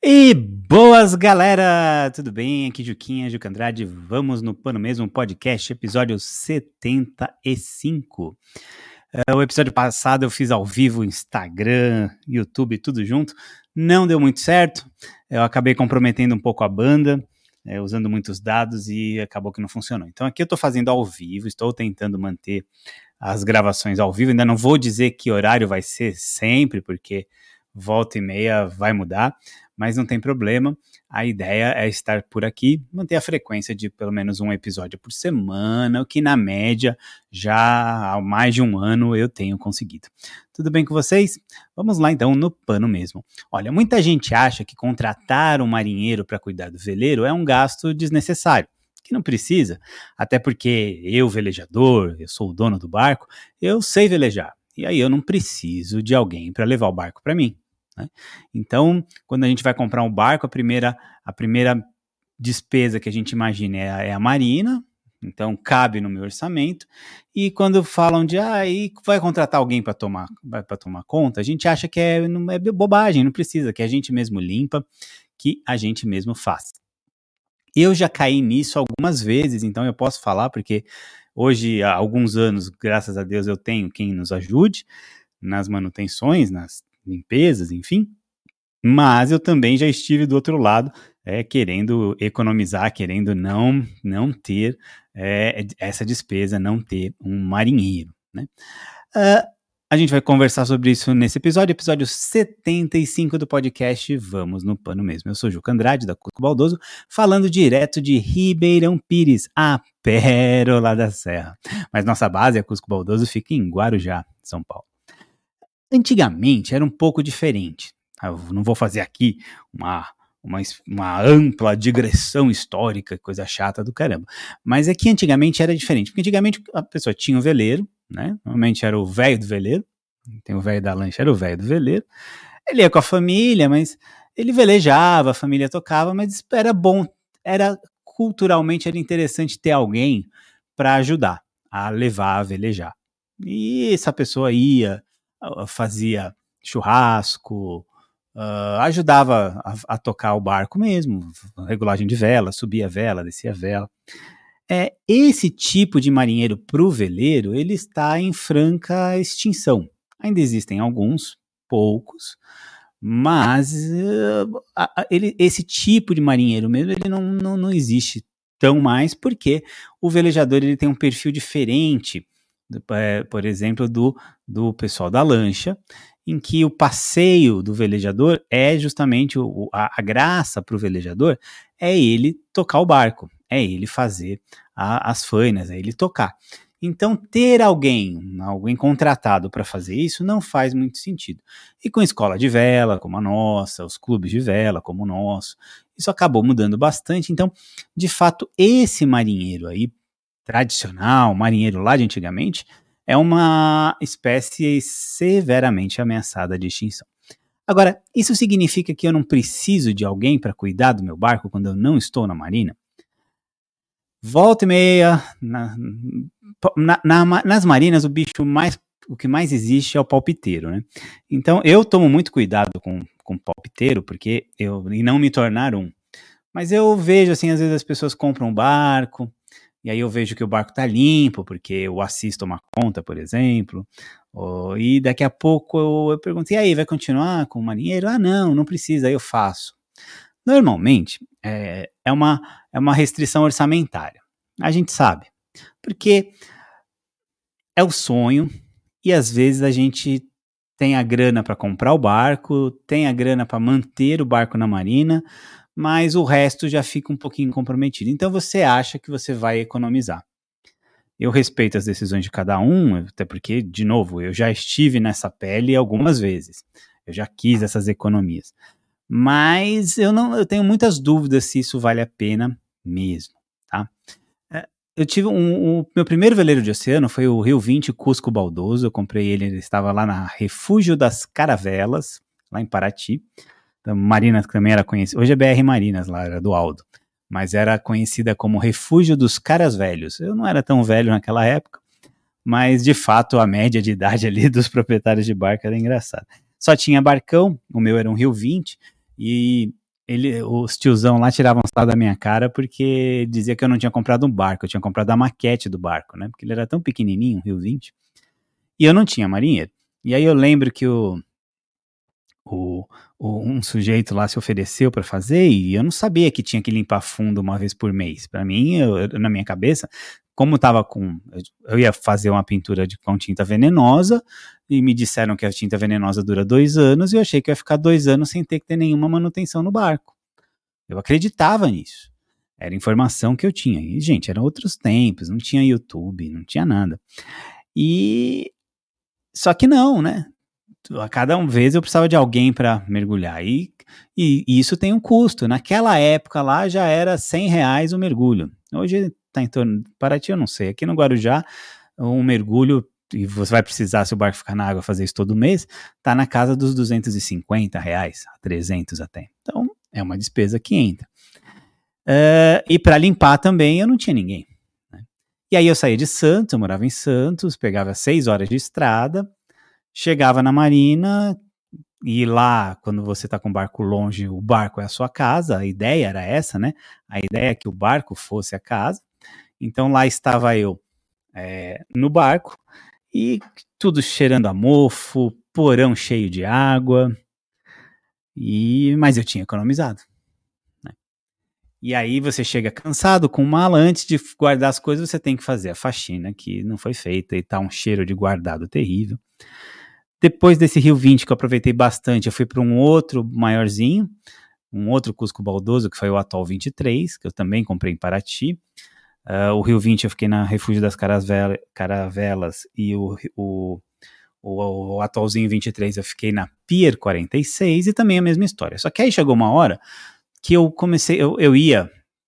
E boas, galera! Tudo bem? Aqui Juquinha, Juca Andrade. Vamos no Pano Mesmo Podcast, episódio 75. O episódio passado eu fiz ao vivo, Instagram, YouTube, tudo junto. Não deu muito certo. Eu acabei comprometendo um pouco a banda, usando muitos dados e acabou que não funcionou. Então aqui eu estou fazendo ao vivo, estou tentando manter as gravações ao vivo. Ainda não vou dizer que horário vai ser sempre, porque volta e meia vai mudar, mas não tem problema. A ideia é estar por aqui, manter a frequência de pelo menos um episódio por semana, o que na média já há mais de um ano eu tenho conseguido. Tudo bem com vocês? Vamos lá então no pano mesmo. Olha, muita gente acha que contratar um marinheiro para cuidar do veleiro é um gasto desnecessário, que não precisa, até porque eu, velejador, eu sou o dono do barco, eu sei velejar, e aí eu não preciso de alguém para levar o barco para mim, né? Então, quando a gente vai comprar um barco, a primeira despesa que a gente imagina é a marina, então cabe no meu orçamento, e quando falam de vai contratar alguém para tomar conta, a gente acha que é bobagem, não precisa, que a gente mesmo limpa, que a gente mesmo faz. Eu já caí nisso algumas vezes, então eu posso falar, porque hoje, há alguns anos, graças a Deus, eu tenho quem nos ajude nas manutenções, nas limpezas, enfim, mas eu também já estive do outro lado, querendo economizar, querendo não ter essa despesa, não ter um marinheiro, né? A gente vai conversar sobre isso nesse episódio 75 do podcast Vamos no Pano Mesmo. Eu sou Juca Andrade, da Cusco Baldoso, falando direto de Ribeirão Pires, a pérola da serra. Mas nossa base, a Cusco Baldoso, fica em Guarujá, São Paulo. Antigamente era um pouco diferente. Eu não vou fazer aqui uma ampla digressão histórica, coisa chata do caramba. Mas é que antigamente era diferente. Porque antigamente a pessoa tinha um veleiro, né? Normalmente era o velho do veleiro. Tem o velho da lancha, era o velho do veleiro. Ele ia com a família, mas ele velejava, a família tocava, mas era bom, culturalmente era interessante ter alguém para ajudar a levar a velejar. E essa pessoa ia, fazia churrasco, ajudava a tocar o barco mesmo, regulagem de vela, subia a vela, descia a vela. Esse tipo de marinheiro pro veleiro, ele está em franca extinção. Ainda existem alguns, poucos, mas esse tipo de marinheiro mesmo, ele não existe tão mais, porque o velejador ele tem um perfil diferente, por exemplo, do pessoal da lancha, em que o passeio do velejador é justamente a graça para o velejador é ele tocar o barco, é ele fazer as fainas, é ele tocar. Então, ter alguém contratado para fazer isso não faz muito sentido. E com escola de vela, como a nossa, os clubes de vela, como o nosso, isso acabou mudando bastante. Então, de fato, esse marinheiro aí, tradicional, marinheiro lá de antigamente, é uma espécie severamente ameaçada de extinção. Agora, isso significa que eu não preciso de alguém para cuidar do meu barco quando eu não estou na marina? Volta e meia, nas marinas, o que mais existe é o palpiteiro, né? Então, eu tomo muito cuidado com palpiteiro, e não me tornar um. Mas eu vejo, assim, às vezes as pessoas compram um barco, e aí eu vejo que o barco tá limpo, porque eu assisto uma conta, por exemplo, e daqui a pouco eu pergunto, e aí, vai continuar com o marinheiro? Ah, não precisa, aí eu faço. Normalmente, é uma restrição orçamentária. A gente sabe. Porque é o sonho e às vezes a gente tem a grana para comprar o barco, tem a grana para manter o barco na marina, mas o resto já fica um pouquinho comprometido. Então você acha que você vai economizar. Eu respeito as decisões de cada um, até porque, de novo, eu já estive nessa pele algumas vezes. Eu já quis essas economias. Mas eu tenho muitas dúvidas se isso vale a pena mesmo, tá? Eu tive o meu primeiro veleiro de oceano foi o Rio 20 Cusco Baldoso. Eu comprei ele estava lá na Refúgio das Caravelas, lá em Paraty. A Marina também era conhecida, hoje é BR Marinas lá, era do Aldo, mas era conhecida como Refúgio dos Caras Velhos. Eu não era tão velho naquela época, mas de fato a média de idade ali dos proprietários de barco era engraçada. Só tinha barcão, o meu era um Rio 20, e os tiozão lá tiravam sarro da minha cara porque dizia que eu não tinha comprado um barco, eu tinha comprado a maquete do barco, né? Porque ele era tão pequenininho, Rio 20, e eu não tinha marinheiro. E aí eu lembro que o, um sujeito lá se ofereceu para fazer e eu não sabia que tinha que limpar fundo uma vez por mês. Para mim, na minha cabeça, como tava eu ia fazer uma pintura com tinta venenosa e me disseram que a tinta venenosa dura 2 anos e eu achei que eu ia ficar 2 anos sem ter que ter nenhuma manutenção no barco. Eu acreditava nisso. Era informação que eu tinha. E, gente, eram outros tempos, não tinha YouTube, não tinha nada. E só que não, né? A cada vez eu precisava de alguém para mergulhar. E isso tem um custo. Naquela época lá já era R$100 o mergulho. Hoje está em torno, Paraty eu não sei. Aqui no Guarujá, um mergulho, e você vai precisar, se o barco ficar na água, fazer isso todo mês, está na casa dos R$250, 300 até. Então, é uma despesa que entra. E para limpar também eu não tinha ninguém. Né? E aí eu saía de Santos, eu morava em Santos, pegava 6 horas de estrada, chegava na marina, e lá, quando você está com o barco longe, o barco é a sua casa, a ideia era essa, né? A ideia é que o barco fosse a casa. Então lá estava eu no barco, e tudo cheirando a mofo, porão cheio de água, mas eu tinha economizado. Né? E aí você chega cansado com mala, antes de guardar as coisas, você tem que fazer a faxina que não foi feita e tá um cheiro de guardado terrível. Depois desse Rio 20, que eu aproveitei bastante, eu fui para um outro maiorzinho, um outro Cusco Baldoso, que foi o Atoll 23, que eu também comprei em Paraty. O Rio 20 eu fiquei na Refúgio das Caravelas, e o Atollzinho 23 eu fiquei na Pier 46, e também a mesma história. Só que aí chegou uma hora que eu comecei, eu ia,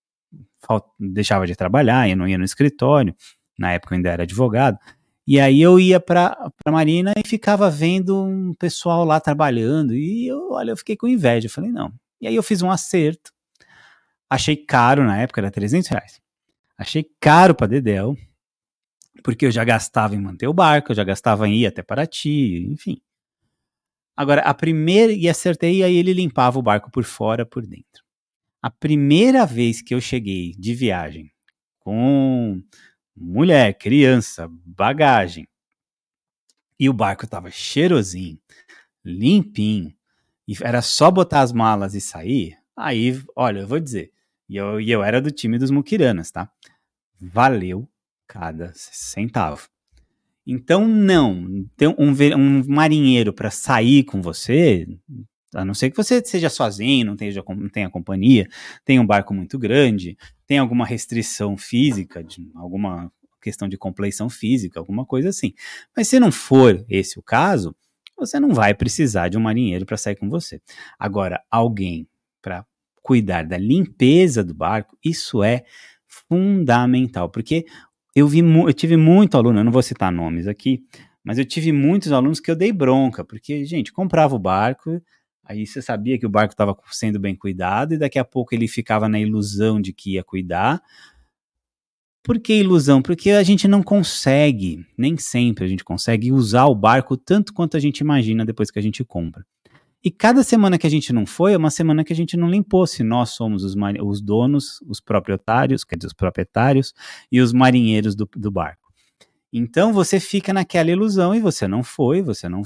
deixava de trabalhar, eu não ia no escritório, na época eu ainda era advogado, e aí eu ia para a marina e ficava vendo um pessoal lá trabalhando, e eu fiquei com inveja, eu falei, não. E aí eu fiz um acerto, achei caro na época, era R$300. Achei caro para dedéu, porque eu já gastava em manter o barco, eu já gastava em ir até Paraty, enfim. Agora, e acertei, e aí ele limpava o barco por fora, por dentro. A primeira vez que eu cheguei de viagem com mulher, criança, bagagem, e o barco tava cheirosinho, limpinho, e era só botar as malas e sair, aí, olha, eu vou dizer, e eu era do time dos muquiranas, tá? Valeu cada centavo. Então, não, ter um marinheiro para sair com você, a não ser que você seja sozinho, não tenha companhia, tenha um barco muito grande, tem alguma restrição física, alguma questão de compleição física, alguma coisa assim. Mas se não for esse o caso, você não vai precisar de um marinheiro para sair com você. Agora, alguém para cuidar da limpeza do barco, isso é fundamental, porque eu tive muito aluno, eu não vou citar nomes aqui, mas eu tive muitos alunos que eu dei bronca, porque, gente, comprava o barco, aí você sabia que o barco estava sendo bem cuidado, e daqui a pouco ele ficava na ilusão de que ia cuidar. Por que ilusão? Porque a gente não consegue, nem sempre a gente consegue usar o barco tanto quanto a gente imagina depois que a gente compra. E cada semana que a gente não foi, é uma semana que a gente não limpou, se nós somos os donos, os proprietários, quer dizer, os proprietários e os marinheiros do barco. Então você fica naquela ilusão e você não foi,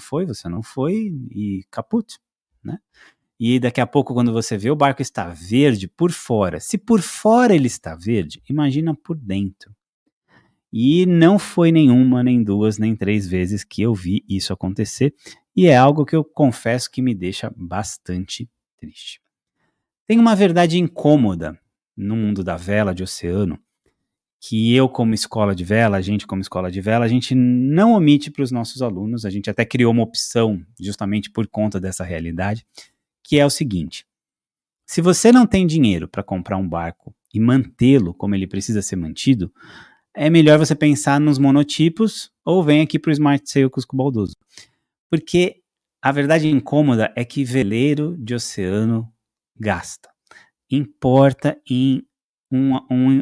e caput, né? E daqui a pouco, quando você vê, o barco está verde por fora. Se por fora ele está verde, imagina por dentro. E não foi nenhuma, nem duas, nem 3 vezes que eu vi isso acontecer, e é algo que eu confesso que me deixa bastante triste. Tem uma verdade incômoda no mundo da vela de oceano, que eu como escola de vela, a gente como escola de vela, a gente não omite para os nossos alunos, a gente até criou uma opção justamente por conta dessa realidade, que é o seguinte: se você não tem dinheiro para comprar um barco e mantê-lo como ele precisa ser mantido, é melhor você pensar nos monotipos ou vem aqui para o Smart Sail Cusco Baldoso. Porque a verdade incômoda é que veleiro de oceano gasta. Importa em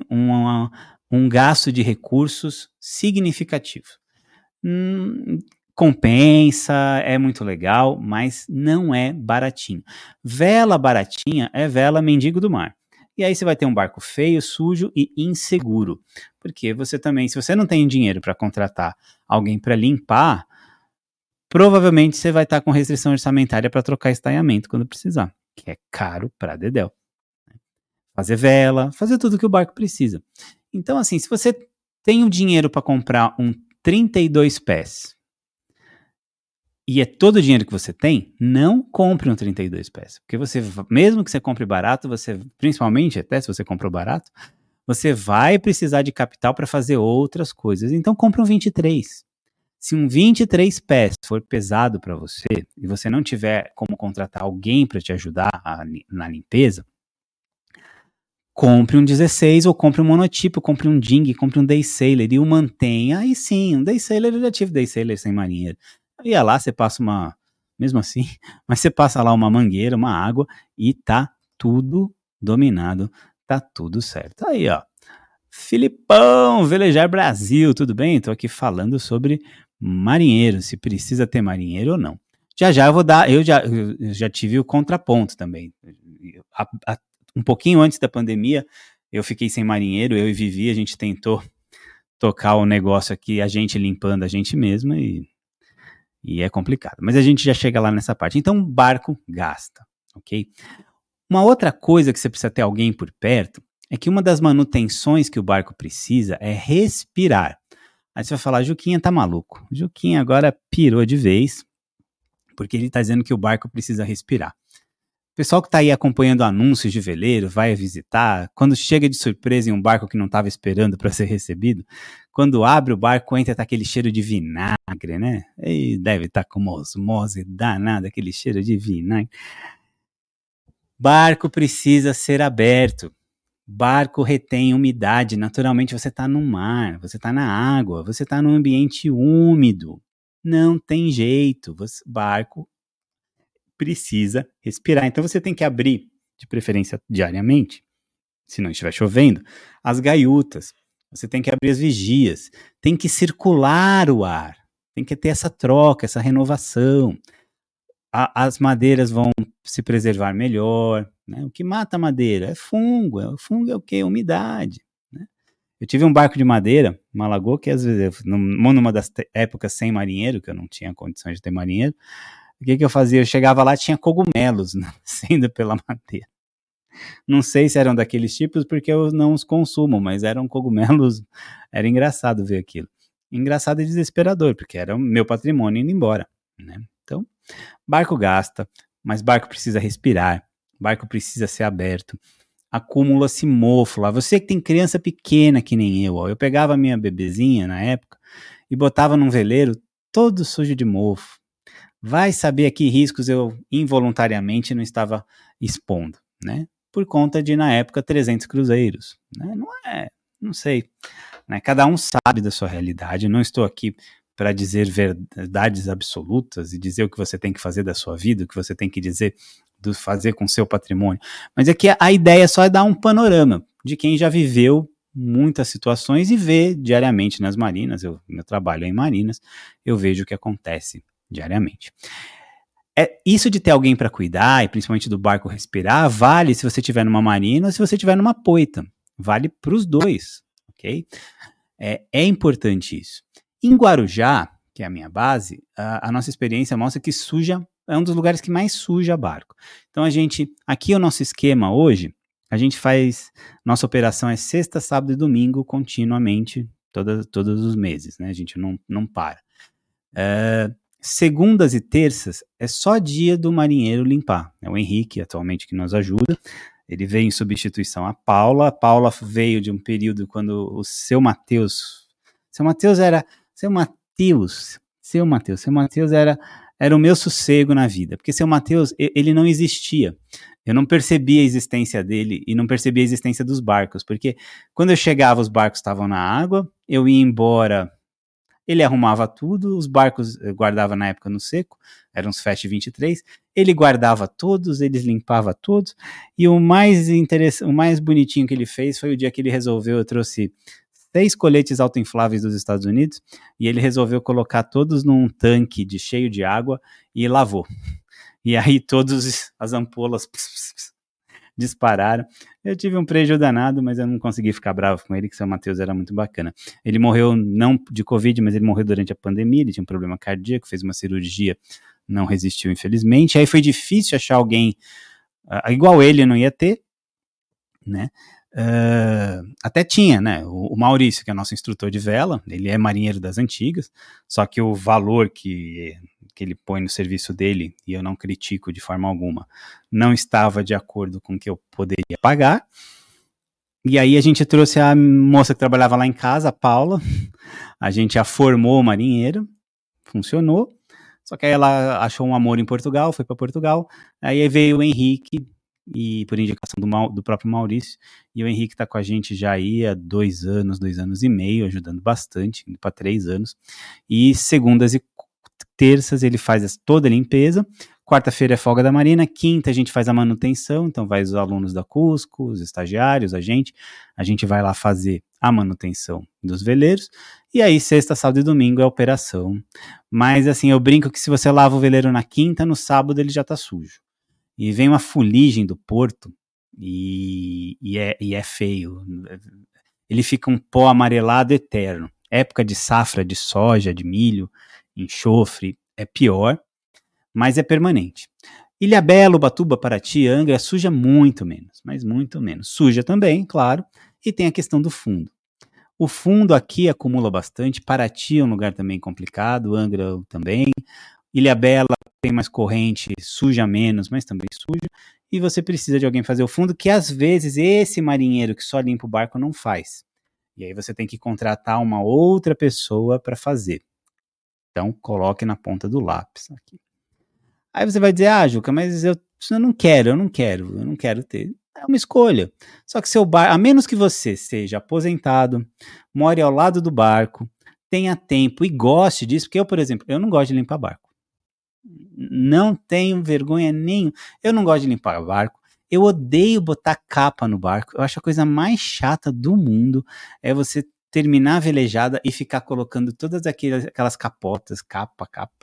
um gasto de recursos significativo. compensa, é muito legal, mas não é baratinho. Vela baratinha é vela mendigo do mar. E aí você vai ter um barco feio, sujo e inseguro. Porque você também, se você não tem dinheiro para contratar alguém para limpar, provavelmente você vai estar com restrição orçamentária para trocar estaiamento quando precisar, que é caro para dedéu. Fazer vela, fazer tudo que o barco precisa. Então, assim, se você tem o dinheiro para comprar um 32 pés e é todo o dinheiro que você tem, não compre um 32 pés. Porque você, mesmo que você compre barato, você, principalmente até se você comprou barato, você vai precisar de capital para fazer outras coisas. Então compre um 23. Se um 23 pés for pesado para você e você não tiver como contratar alguém para te ajudar na limpeza, compre um 16 ou compre um monotipo, compre um dinghy, compre um day sailor e o mantenha. Aí sim, um day sailor, eu já tive day sailor sem marinheiro. Eu ia lá, você passa mesmo assim, mas você passa lá uma mangueira, uma água e tá tudo dominado, tá tudo certo. Aí, ó, Filipão, Velejar Brasil, tudo bem? Tô aqui falando sobre marinheiro, se precisa ter marinheiro ou não. Já eu vou dar, eu já tive o contraponto também. Um pouquinho antes da pandemia, eu fiquei sem marinheiro, eu e Vivi, a gente tentou tocar o negócio aqui, a gente limpando a gente mesma e é complicado. Mas a gente já chega lá nessa parte. Então, barco gasta, ok? Uma outra coisa que você precisa ter alguém por perto é que uma das manutenções que o barco precisa é respirar. Aí você vai falar, Juquinha tá maluco. Juquinha agora pirou de vez, porque ele tá dizendo que o barco precisa respirar. O pessoal que tá aí acompanhando anúncios de veleiro, vai visitar, quando chega de surpresa em um barco que não estava esperando para ser recebido, quando abre o barco, entra tá aquele cheiro de vinagre, né? E deve estar com uma osmose danada, aquele cheiro de vinagre. Barco precisa ser aberto. Barco retém umidade. Naturalmente você está no mar, você está na água, você está num ambiente úmido. Não tem jeito. Barco precisa respirar. Então você tem que abrir, de preferência diariamente, se não estiver chovendo, as gaiutas. Você tem que abrir as vigias. Tem que circular o ar. Tem que ter essa troca, essa renovação. As madeiras vão se preservar melhor, né? O que mata a madeira é fungo. O fungo é o quê? Umidade, né? Eu tive um barco de madeira, uma lagoa, que às vezes, numa das épocas sem marinheiro, que eu não tinha condições de ter marinheiro, o que eu fazia? Eu chegava lá, tinha cogumelos nascendo pela madeira. Não sei se eram daqueles tipos, porque eu não os consumo, mas eram cogumelos, era engraçado ver aquilo. Engraçado e desesperador, porque era o meu patrimônio indo embora, né? Então, barco gasta, mas barco precisa respirar, barco precisa ser aberto, acumula-se mofo lá. Você que tem criança pequena que nem eu, ó, eu pegava a minha bebezinha na época e botava num veleiro todo sujo de mofo. Vai saber a que riscos eu involuntariamente não estava expondo, né? Por conta de, na época, 300 cruzeiros, né? Não sei, né? Cada um sabe da sua realidade, não estou aqui para dizer verdades absolutas e dizer o que você tem que fazer da sua vida, o que você tem que fazer com o seu patrimônio. Mas é que a ideia só é dar um panorama de quem já viveu muitas situações e vê diariamente nas marinas. Meu trabalho é em marinas, eu vejo o que acontece diariamente. Isso de ter alguém para cuidar, e principalmente do barco respirar, vale se você estiver numa marina ou se você estiver numa poita. Vale para os dois, ok? É importante isso. Em Guarujá, que é a minha base, a nossa experiência mostra que é um dos lugares que mais suja barco. Então aqui o nosso esquema hoje, a gente faz, nossa operação é sexta, sábado e domingo continuamente, todos os meses, né? A gente não para. Segundas e terças é só dia do marinheiro limpar. É o Henrique atualmente que nos ajuda. Ele veio em substituição à Paula. A Paula veio de um período quando o seu Matheus era o meu sossego na vida, porque seu Matheus, ele não existia. Eu não percebia a existência dele e não percebia a existência dos barcos, porque quando eu chegava, os barcos estavam na água, eu ia embora, ele arrumava tudo, os barcos eu guardava na época no seco, eram uns Fast 23, ele guardava todos, eles limpava todos, e o mais bonitinho que ele fez foi o dia que ele resolveu, eu trouxe 3 coletes autoinfláveis dos Estados Unidos e ele resolveu colocar todos num tanque cheio de água e lavou. E aí todas as ampolas dispararam. Eu tive um prejuízo danado, mas eu não consegui ficar bravo com ele, que o seu Matheus era muito bacana. Ele morreu não de Covid, mas ele morreu durante a pandemia, ele tinha um problema cardíaco, fez uma cirurgia, não resistiu, infelizmente. Aí foi difícil achar alguém igual ele, não ia ter, né? Até tinha, né? O Maurício, que é nosso instrutor de vela, ele é marinheiro das antigas, só que o valor que ele põe no serviço dele, e eu não critico de forma alguma, não estava de acordo com o que eu poderia pagar. E aí a gente trouxe a moça que trabalhava lá em casa, a Paula, a gente a formou marinheiro, funcionou, só que aí ela achou um amor em Portugal, foi para Portugal, aí veio o Henrique, e por indicação do próprio Maurício, e o Henrique está com a gente já aí há 2 anos e meio, ajudando bastante, indo para 3 anos, e segundas e terças ele faz toda a limpeza, quarta-feira é folga da Marina, quinta a gente faz a manutenção, então vai os alunos da Cusco, os estagiários, a gente vai lá fazer a manutenção dos veleiros, e aí sexta, sábado e domingo é a operação. Mas assim, eu brinco que se você lava o veleiro na quinta, no sábado ele já tá sujo. E vem uma fuligem do porto, e é feio. Ele fica um pó amarelado eterno. Época de safra de soja, de milho, enxofre, é pior, mas é permanente. Ilhabela, Ubatuba, Paraty, Angra, suja muito menos, mas muito menos. Suja também, claro, e tem a questão do fundo. O fundo aqui acumula bastante, Paraty é um lugar também complicado, Angra também, Ilhabela tem mais corrente, suja menos, mas também suja, e você precisa de alguém fazer o fundo, que às vezes esse marinheiro que só limpa o barco não faz. E aí você tem que contratar uma outra pessoa para fazer. Então, coloque na ponta do lápis aqui. Aí você vai dizer, Juca, mas eu não quero ter. É uma escolha. Só que seu barco, a menos que você seja aposentado, more ao lado do barco, tenha tempo e goste disso, porque eu, por exemplo, eu não gosto de limpar barco. Não tenho vergonha nenhuma. Eu não gosto de limpar barco. Eu odeio botar capa no barco. Eu acho a coisa mais chata do mundo é você terminar a velejada e ficar colocando todas aquelas capotas, capa.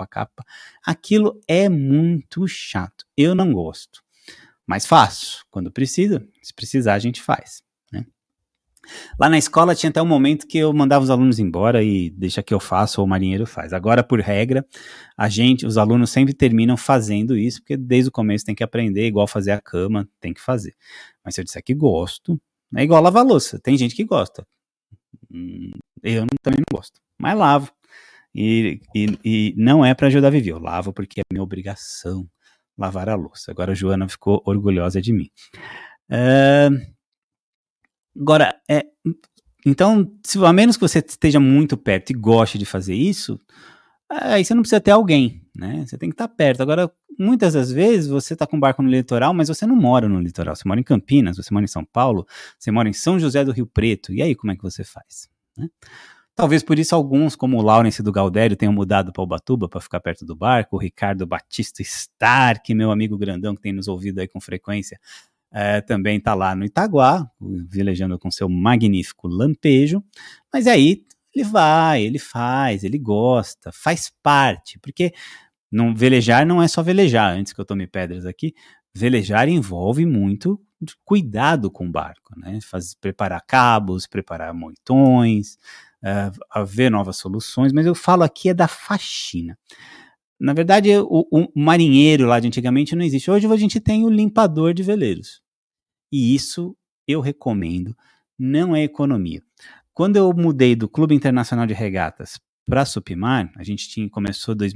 Aquilo é muito chato. Eu não gosto. Mas faço. Quando precisa, se precisar a gente faz. Né? Lá na escola tinha até um momento que eu mandava os alunos embora e deixa que eu faço ou o marinheiro faz. Agora, por regra, os alunos sempre terminam fazendo isso, porque desde o começo tem que aprender, igual fazer a cama, tem que fazer. Mas se eu disser que gosto, é igual lavar louça. Tem gente que gosta. Eu também não gosto, mas lavo. E não é para ajudar a Vivi, eu lavo porque é minha obrigação lavar a louça. Agora a Joana ficou orgulhosa de mim. Agora, então, a menos que você esteja muito perto e goste de fazer isso, aí você não precisa ter alguém, né? Você tem que estar perto. Agora, muitas das vezes, você está com um barco no litoral, mas você não mora no litoral. Você mora em Campinas, você mora em São Paulo, você mora em São José do Rio Preto. E aí, como é que você faz? Né? Talvez por isso alguns, como o Laurence do Galdério, tenham mudado para Ubatuba para ficar perto do barco. O Ricardo Batista Stark, meu amigo grandão que tem nos ouvido aí com frequência, também está lá no Itaguá, velejando com seu magnífico lampejo. Mas aí ele vai, ele faz, ele gosta, faz parte, porque velejar não é só velejar, antes que eu tome pedras aqui, velejar envolve muito cuidado com o barco, né? Preparar cabos, preparar moitões, ver novas soluções, mas eu falo aqui é da faxina. Na verdade, o marinheiro lá de antigamente não existe. Hoje a gente tem o limpador de veleiros. E isso eu recomendo, não é economia. Quando eu mudei do Clube Internacional de Regatas para Supimar, a gente começou em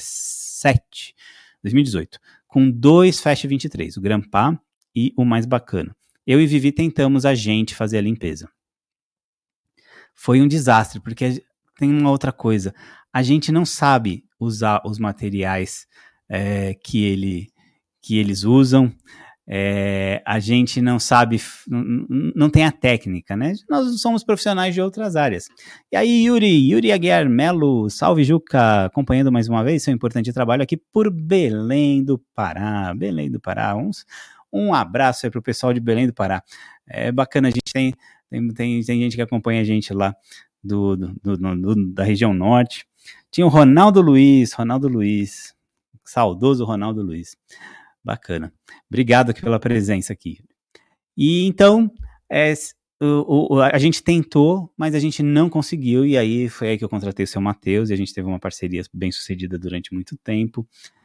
2018, com 2 Fast 23, o Grampá e o mais bacana. Eu e Vivi tentamos fazer a limpeza. Foi um desastre, porque tem uma outra coisa. A gente não sabe usar os materiais que eles usam. A gente não sabe, não tem a técnica, né? Nós somos profissionais de outras áreas. E aí, Yuri Aguiar Melo, salve Juca, acompanhando mais uma vez seu importante trabalho aqui por Belém do Pará. Um abraço aí pro pessoal de Belém do Pará. É bacana, a gente Tem gente que acompanha a gente lá da região norte. Tinha o Ronaldo Luiz, saudoso Ronaldo Luiz. Bacana. Obrigado aqui pela presença aqui. E então, a gente tentou, mas a gente não conseguiu, e aí foi aí que eu contratei o seu Matheus, e a gente teve uma parceria bem sucedida durante muito tempo,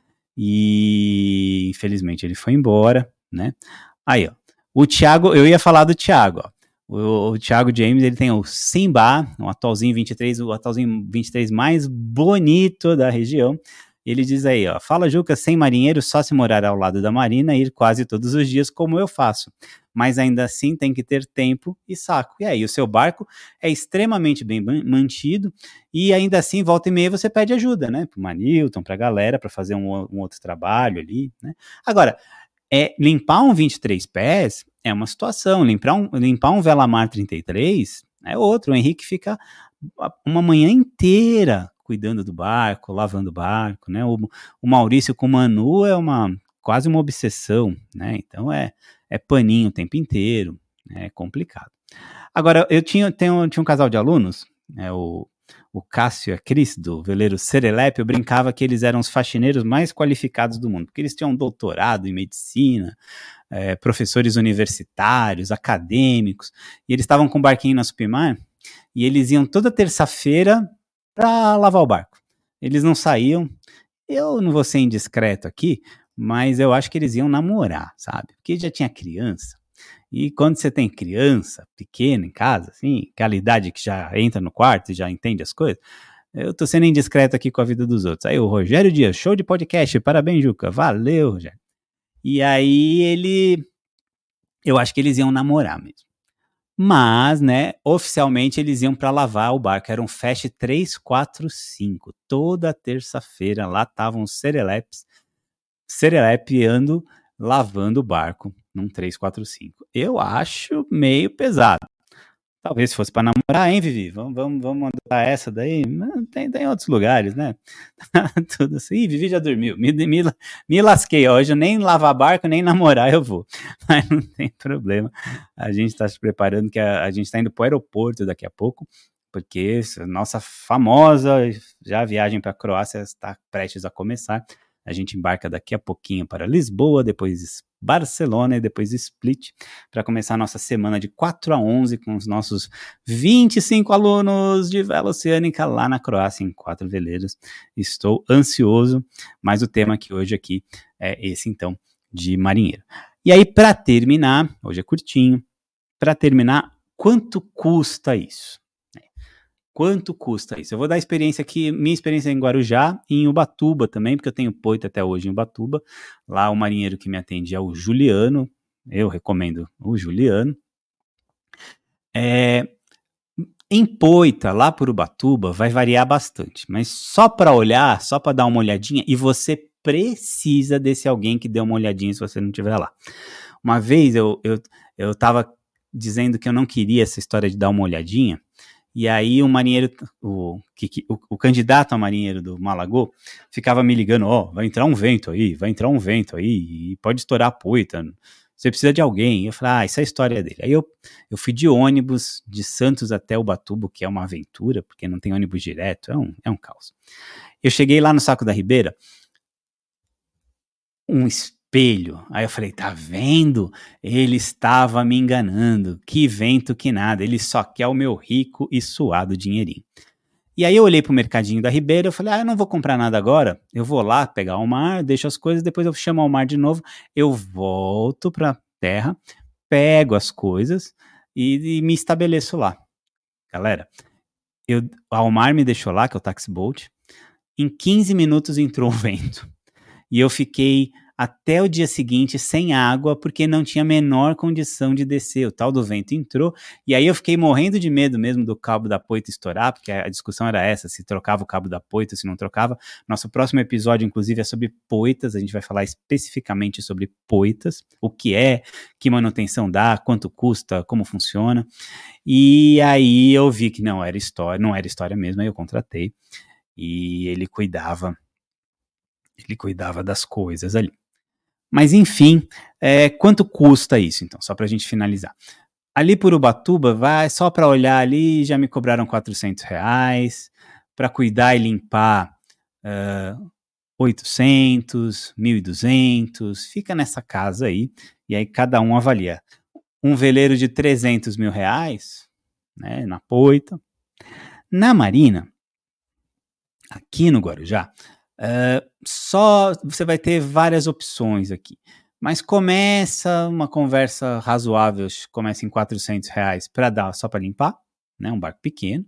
e infelizmente ele foi embora, né? Aí, ó, o Thiago, eu ia falar do Thiago, ó. O Thiago James, ele tem o Simba, um atualzinho 23, o atualzinho 23 mais bonito da região. Ele diz aí, ó, fala Juca, sem marinheiro, só se morar ao lado da marina e ir quase todos os dias como eu faço. Mas ainda assim tem que ter tempo e saco. E aí, o seu barco é extremamente bem mantido e ainda assim, volta e meia, você pede ajuda, né? Pro Manilton, pra galera, pra fazer um outro trabalho ali, né? Agora, limpar um 23 pés é uma situação, limpar um Velamar 33 é outro. O Henrique fica uma manhã inteira cuidando do barco, lavando o barco, né? O Maurício com o Manu é quase uma obsessão, né? Então é paninho o tempo inteiro, é complicado. Agora, eu tinha um casal de alunos, né, o Cássio e a Cris, do veleiro Serelepe, eu brincava que eles eram os faxineiros mais qualificados do mundo, porque eles tinham doutorado em medicina, professores universitários, acadêmicos, e eles estavam com um barquinho na Supimar, e eles iam toda terça-feira para lavar o barco. Eles não saíam, eu não vou ser indiscreto aqui, mas eu acho que eles iam namorar, sabe? Porque já tinha criança. E quando você tem criança pequena em casa, assim, aquela idade que já entra no quarto e já entende as coisas, eu tô sendo indiscreto aqui com a vida dos outros. Aí o Rogério Dias, show de podcast, parabéns, Juca, valeu, Rogério. E aí eu acho que eles iam namorar mesmo. Mas, né, oficialmente eles iam para lavar o barco, era um Fast 345, toda terça-feira lá estavam os serelepeando, lavando o barco num 345. Eu acho meio pesado. Talvez se fosse para namorar, hein, Vivi? Vamos mandar essa daí? Tem outros lugares, né? Tudo assim. Ih, Vivi já dormiu. Me lasquei. Hoje eu nem lavar barco, nem namorar eu vou. Mas não tem problema. A gente está se preparando, que a gente está indo para o aeroporto daqui a pouco, porque nossa famosa já viagem para a Croácia está prestes a começar. A gente embarca daqui a pouquinho para Lisboa, depois Barcelona e depois Split, para começar a nossa semana de 4 a 11 com os nossos 25 alunos de vela oceânica lá na Croácia, em 4 veleiros. Estou ansioso, mas o tema aqui hoje aqui é esse, então, de marinheiro. E aí, para terminar, hoje é curtinho, para terminar, quanto custa isso? Quanto custa isso? Eu vou dar experiência aqui, minha experiência em Guarujá e em Ubatuba também, porque eu tenho poita até hoje em Ubatuba. Lá o marinheiro que me atende é o Juliano, eu recomendo o Juliano. Em poita, lá por Ubatuba, vai variar bastante, mas só para olhar, só para dar uma olhadinha, e você precisa desse alguém que dê uma olhadinha se você não estiver lá. Uma vez eu estava dizendo que eu não queria essa história de dar uma olhadinha, e aí o marinheiro, o candidato a marinheiro do Malagô, ficava me ligando, vai entrar um vento aí, e pode estourar a poita, você precisa de alguém. E eu falei, isso é a história dele. Aí eu fui de ônibus de Santos até Ubatuba, que é uma aventura, porque não tem ônibus direto, é um caos. Eu cheguei lá no Saco da Ribeira, um espelho. Aí eu falei, tá vendo? Ele estava me enganando. Que vento que nada. Ele só quer o meu rico e suado dinheirinho. E aí eu olhei pro mercadinho da Ribeira, eu falei, eu não vou comprar nada agora. Eu vou lá pegar o mar, deixo as coisas, depois eu chamo o mar de novo. Eu volto pra terra, pego as coisas e me estabeleço lá. Galera, o Almar me deixou lá, que é o Taxi Boat. Em 15 minutos entrou o vento. E eu fiquei até o dia seguinte sem água, porque não tinha a menor condição de descer. O tal do vento entrou, e aí eu fiquei morrendo de medo mesmo do cabo da poita estourar, porque a discussão era essa, se trocava o cabo da poita, se não trocava. Nosso próximo episódio, inclusive, é sobre poitas, a gente vai falar especificamente sobre poitas, o que é, que manutenção dá, quanto custa, como funciona. E aí eu vi que não era história mesmo, aí eu contratei, e ele cuidava das coisas ali. Mas enfim, quanto custa isso então? Só para a gente finalizar. Ali por Ubatuba, vai só para olhar ali, já me cobraram R$400, para cuidar e limpar 800, 1.200, fica nessa casa aí, e aí cada um avalia. Um veleiro de R$300.000, né, na Poita. Na Marina, aqui no Guarujá, só você vai ter várias opções aqui. Mas começa uma conversa razoável, começa em R$400 para dar só para limpar, né, um barco pequeno,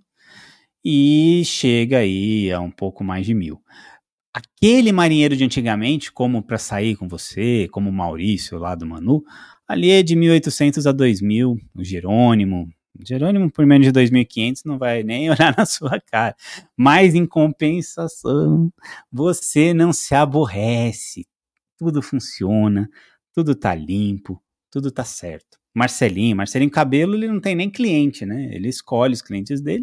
e chega aí a um pouco mais de 1.000. Aquele marinheiro de antigamente, como para sair com você, como o Maurício lá do Manu, ali é de 1.800 a 2.000, o Jerônimo por menos de 2.500 não vai nem olhar na sua cara. Mas em compensação, você não se aborrece, tudo funciona, tudo tá limpo, tudo tá certo. Marcelinho Cabelo, ele não tem nem cliente, né? Ele escolhe os clientes dele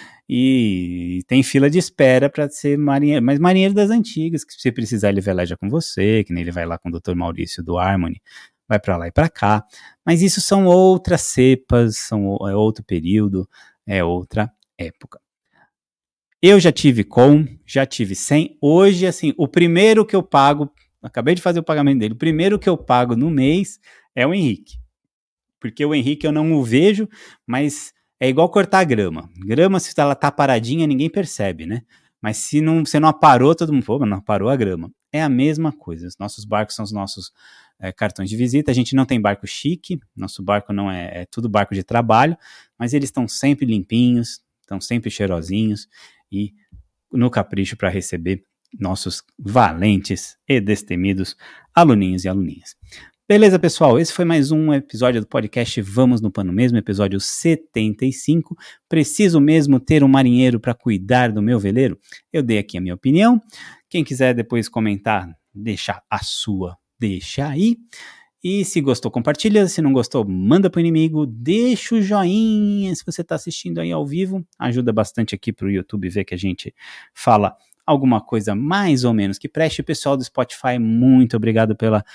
e tem fila de espera para ser marinheiro, mas marinheiro das antigas, que se precisar ele veleja com você, que nem ele vai lá com o Dr. Maurício do Harmony, vai para lá e para cá, mas isso são outras cepas, é outro período, é outra época. Eu já tive com, já tive sem, hoje assim, o primeiro que eu pago, acabei de fazer o pagamento dele, o primeiro que eu pago no mês é o Henrique, porque o Henrique eu não o vejo, mas é igual cortar grama. Grama, se ela tá paradinha, ninguém percebe, né? Mas se não, você não aparou, todo mundo, pô, não parou a grama. É a mesma coisa. Os nossos barcos são os nossos cartões de visita. A gente não tem barco chique, nosso barco não é tudo barco de trabalho, mas eles estão sempre limpinhos, estão sempre cheirosinhos e no capricho para receber nossos valentes e destemidos aluninhos e aluninhas. Beleza, pessoal? Esse foi mais um episódio do podcast Vamos no Pano Mesmo, episódio 75. Preciso mesmo ter um marinheiro para cuidar do meu veleiro? Eu dei aqui a minha opinião. Quem quiser depois comentar, deixar a sua, deixa aí. E se gostou, compartilha. Se não gostou, manda pro inimigo. Deixa o joinha se você está assistindo aí ao vivo. Ajuda bastante aqui pro YouTube ver que a gente fala alguma coisa mais ou menos que preste. Pessoal do Spotify, muito obrigado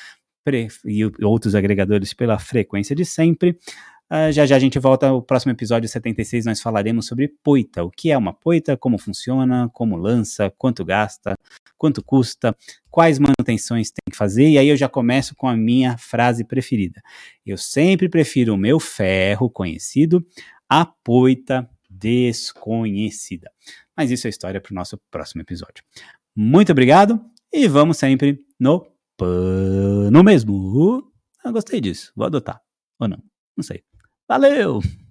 e outros agregadores pela frequência de sempre. Já a gente volta, o próximo episódio 76 nós falaremos sobre poita, o que é uma poita, como funciona, como lança, quanto gasta, quanto custa, quais manutenções tem que fazer, e aí eu já começo com a minha frase preferida. Eu sempre prefiro o meu ferro conhecido à poita desconhecida. Mas isso é história para o nosso próximo episódio. Muito obrigado e vamos sempre no pano mesmo. Eu gostei disso, vou adotar. Ou não, não sei. Valeu!